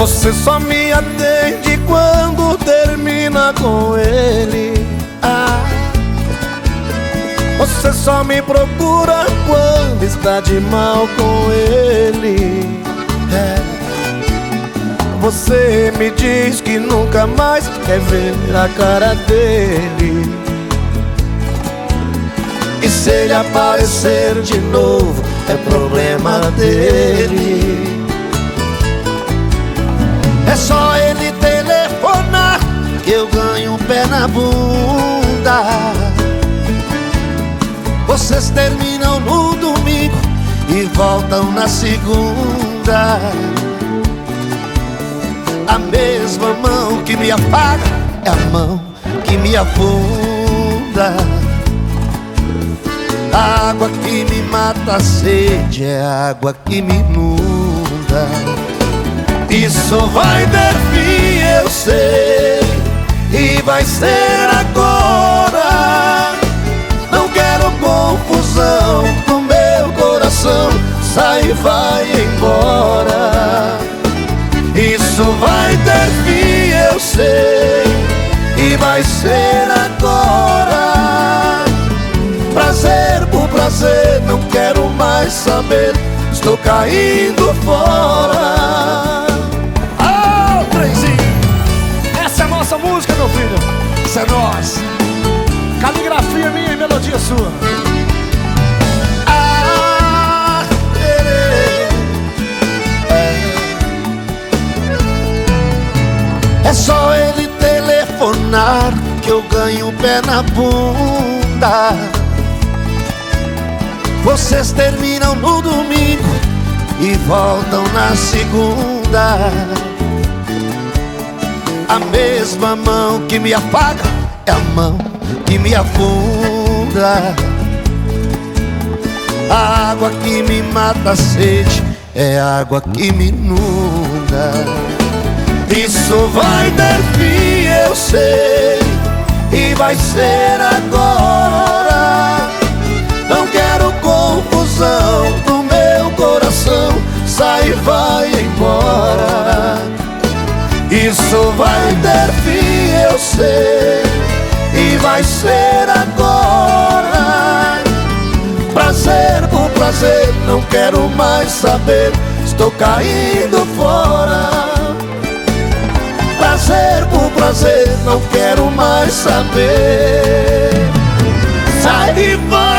Você só me atende quando termina com ele. Você só me procura quando está de mal com ele. Você me diz que nunca mais quer ver a cara dele. E se ele aparecer de novo, é problema dele. É só ele telefonar que eu ganho um pé na bunda. Vocês terminam no domingo e voltam na segunda. A mesma mão que me apaga é a mão que me afunda. A água que me mata a sede é a água que me inunda. Isso vai ter fim, eu sei, e vai ser agora. Não quero confusão no meu coração, sai e vai embora. Isso vai ter fim, eu sei, e vai ser agora. Prazer por prazer, não quero mais saber, estou caindo fora. Ah, trenzinho! Essa é a nossa música, meu filho. Essa é nossa. Caligrafia minha e melodia sua. É só ele telefonar que eu ganho o pé na bunda. Vocês terminam no domingo e voltam na segunda. A mesma mão que me apaga é a mão que me afunda. A água que me mata a sede é a água que me inunda. Isso vai ter fim, eu sei, e vai ser agora. Não quero confusão no meu coração, sai e vai embora. Isso vai ter fim, eu sei, e vai ser agora. Prazer por prazer, não quero mais saber, estou caindo fora. Prazer por prazer, não quero mais saber, sai e vai.